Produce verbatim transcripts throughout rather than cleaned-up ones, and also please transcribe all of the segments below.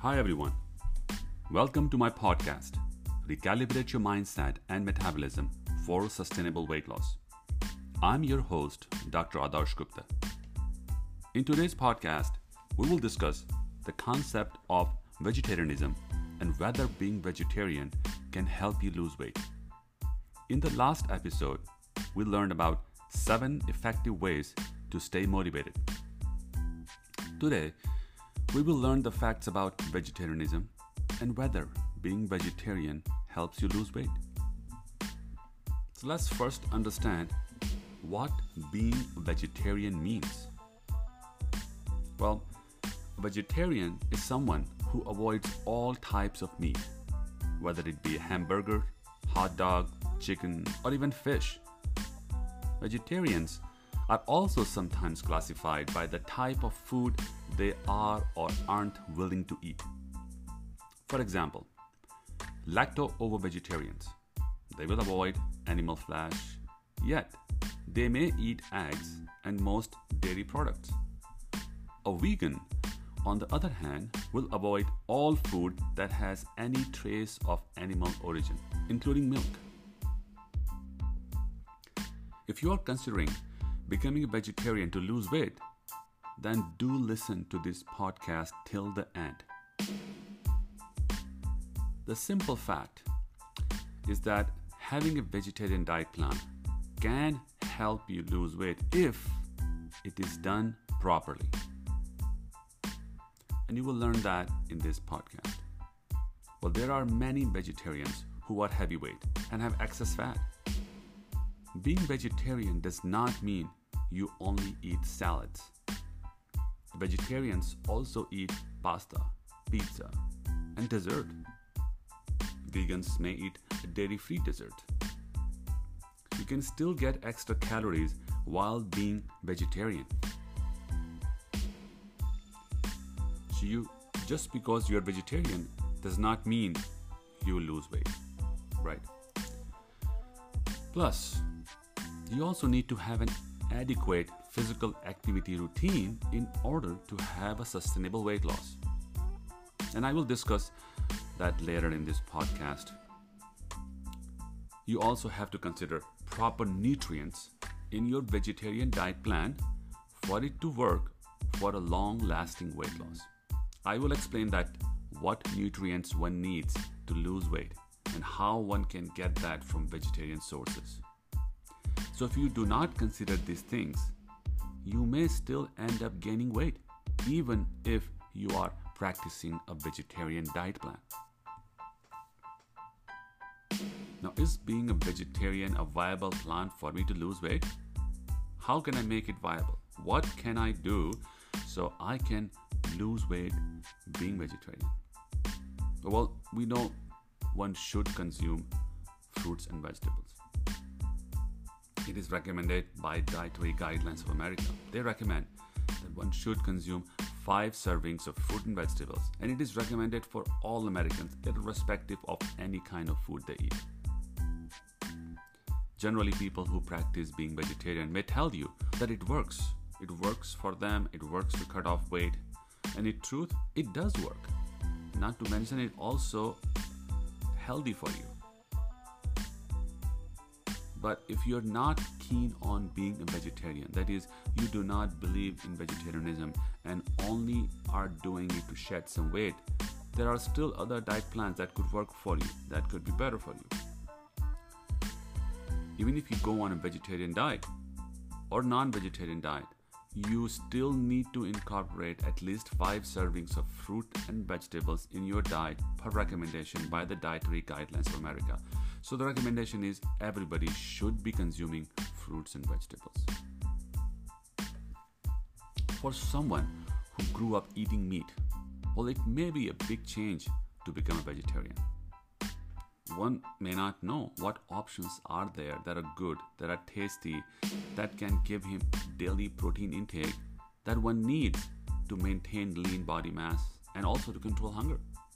Hi everyone. Welcome to my podcast, Recalibrate Your Mindset and Metabolism for Sustainable Weight Loss. I'm your host, Doctor Adarsh Gupta. In today's podcast, we will discuss the concept of vegetarianism and whether being vegetarian can help you lose weight. In the last episode, we learned about seven effective ways to stay motivated. Today, we will learn the facts about vegetarianism and whether being vegetarian helps you lose weight. So let's first understand what being vegetarian means. Well, a vegetarian is someone who avoids all types of meat, whether it be a hamburger, hot dog, chicken, or even fish. Vegetarians are also sometimes classified by the type of food they are or aren't willing to eat. For example, lacto-ovo-vegetarians. They will avoid animal flesh, yet they may eat eggs and most dairy products. A vegan, on the other hand, will avoid all food that has any trace of animal origin, including milk. If you are considering becoming a vegetarian to lose weight, then do listen to this podcast till the end. The simple fact is that having a vegetarian diet plan can help you lose weight if it is done properly. And you will learn that in this podcast. Well, there are many vegetarians who are heavyweight and have excess fat. Being vegetarian does not mean you only eat salads. Vegetarians also eat pasta, pizza, and dessert. Vegans may eat a dairy-free dessert. You can still get extra calories while being vegetarian. So you, just because you are vegetarian does not mean you will lose weight, right? Plus, you also need to have an adequate physical activity routine in order to have a sustainable weight loss. And I will discuss that later in this podcast. You also have to consider proper nutrients in your vegetarian diet plan for it to work for a long-lasting weight loss. I will explain that what nutrients one needs to lose weight and how one can get that from vegetarian sources. So if you do not consider these things, you may still end up gaining weight, even if you are practicing a vegetarian diet plan. Now, is being a vegetarian a viable plan for me to lose weight? How can I make it viable? What can I do so I can lose weight being vegetarian? Well, we know one should consume fruits and vegetables. It is recommended by Dietary Guidelines of America. They recommend that one should consume five servings of fruit and vegetables, and it is recommended for all Americans, irrespective of any kind of food they eat. Generally, people who practice being vegetarian may tell you that it works. It works for them, it works to cut off weight, and in truth, it does work. Not to mention, it also healthy for you. But if you're not keen on being a vegetarian, that is, you do not believe in vegetarianism and only are doing it to shed some weight, there are still other diet plans that could work for you, that could be better for you. Even if you go on a vegetarian diet or non-vegetarian diet, you still need to incorporate at least five servings of fruit and vegetables in your diet per recommendation by the Dietary Guidelines of America. So the recommendation is everybody should be consuming fruits and vegetables. For someone who grew up eating meat, well, it may be a big change to become a vegetarian. One may not know what options are there that are good, that are tasty, that can give him daily protein intake that one needs to maintain lean body mass and also to control hunger.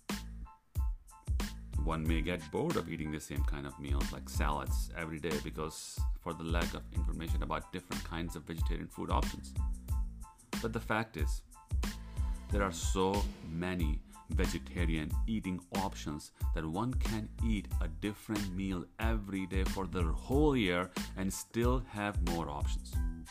One may get bored of eating the same kind of meals like salads every day because for the lack of information about different kinds of vegetarian food options. But the fact is, there are so many vegetarian eating options that one can eat a different meal every day for the whole year and still have more options.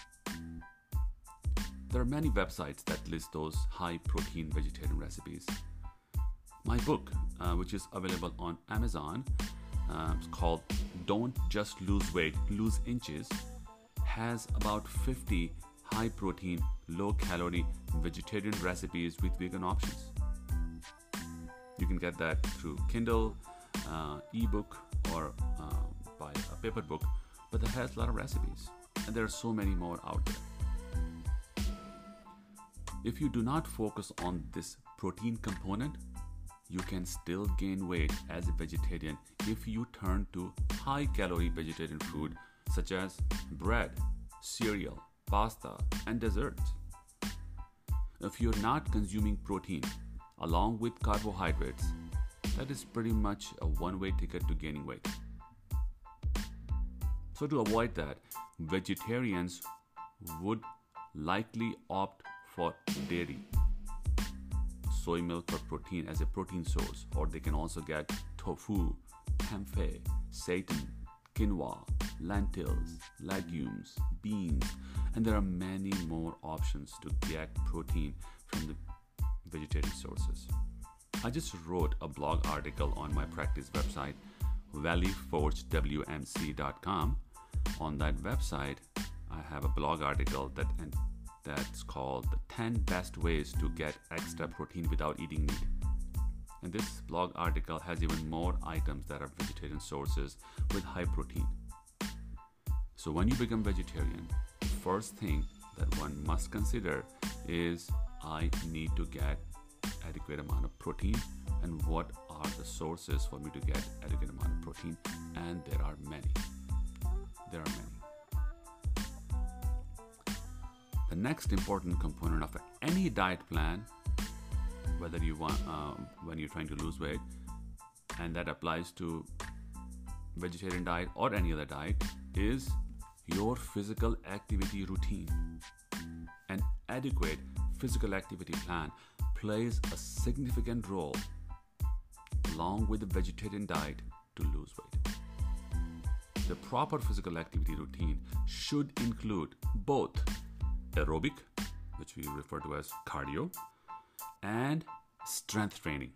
There are many websites that list those high protein vegetarian recipes. My book, uh, which is available on Amazon, uh, it's called Don't Just Lose Weight, Lose Inches, has about fifty high protein, low calorie vegetarian recipes with vegan options. You can get that through Kindle, uh, ebook, or uh, buy a paper book, but it has a lot of recipes, and there are so many more out there. If you do not focus on this protein component, you can still gain weight as a vegetarian if you turn to high-calorie vegetarian food such as bread, cereal, pasta, and desserts. If you're not consuming protein along with carbohydrates, that is pretty much a one-way ticket to gaining weight. So to avoid that, vegetarians would likely opt for dairy, soy milk for protein as a protein source, or they can also get tofu, tempeh, seitan, quinoa, lentils, legumes, beans, and there are many more options to get protein from the vegetarian sources. I just wrote a blog article on my practice website, valley forge w m c dot com. On that website, I have a blog article that and that's called the ten best ways to get extra protein without eating meat. And this blog article has even more items that are vegetarian sources with high protein. So when you become vegetarian, the first thing that one must consider is I need to get adequate amount of protein, and what are the sources for me to get adequate amount of protein, and there are many. There are many. The next important component of any diet plan, whether you want um, when you're trying to lose weight, and that applies to vegetarian diet or any other diet, is your physical activity routine. An adequate physical activity plan plays a significant role along with the vegetarian diet to lose weight. The proper physical activity routine should include both aerobic, which we refer to as cardio, and strength training.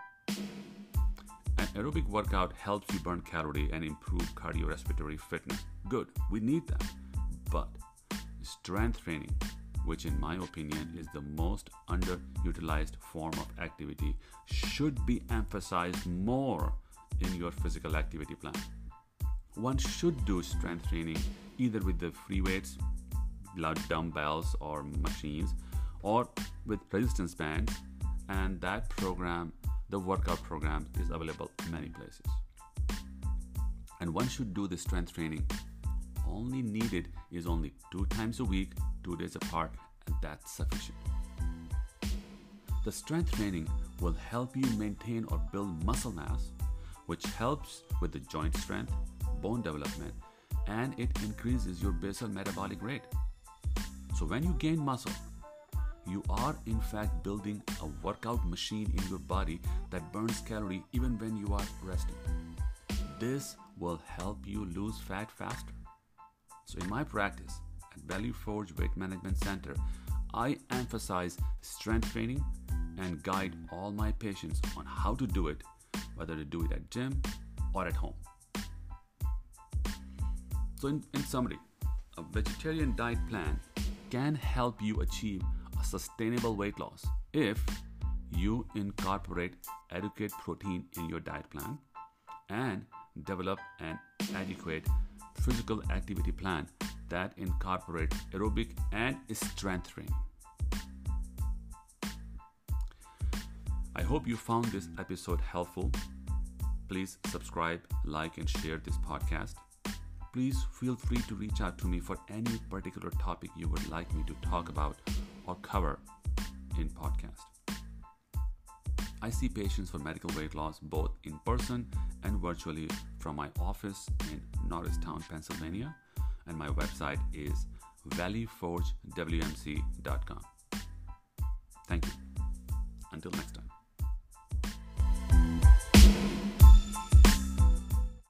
An aerobic workout helps you burn calories and improve cardiorespiratory fitness. Good, we need that. But strength training, which in my opinion is the most underutilized form of activity, should be emphasized more in your physical activity plan. One should do strength training either with the free weights, dumbbells or machines, or with resistance bands, and that program, the workout program, is available in many places. And one should do the strength training. Only needed is only two times a week, two days apart, and that's sufficient. The strength training will help you maintain or build muscle mass, which helps with the joint strength, bone development, and it increases your basal metabolic rate. So when you gain muscle, you are in fact building a workout machine in your body that burns calories even when you are resting. This will help you lose fat faster. So in my practice at Valley Forge Weight Management Center, I emphasize strength training and guide all my patients on how to do it, whether to do it at gym or at home. So in, in summary, a vegetarian diet plan can help you achieve a sustainable weight loss if you incorporate adequate protein in your diet plan and develop an adequate physical activity plan that incorporates aerobic and strength training. I hope you found this episode helpful. Please subscribe, like, and share this podcast. Please feel free to reach out to me for any particular topic you would like me to talk about or cover in podcast. I see patients for medical weight loss both in person and virtually from my office in Norristown, Pennsylvania, and my website is valley forge w m c dot com.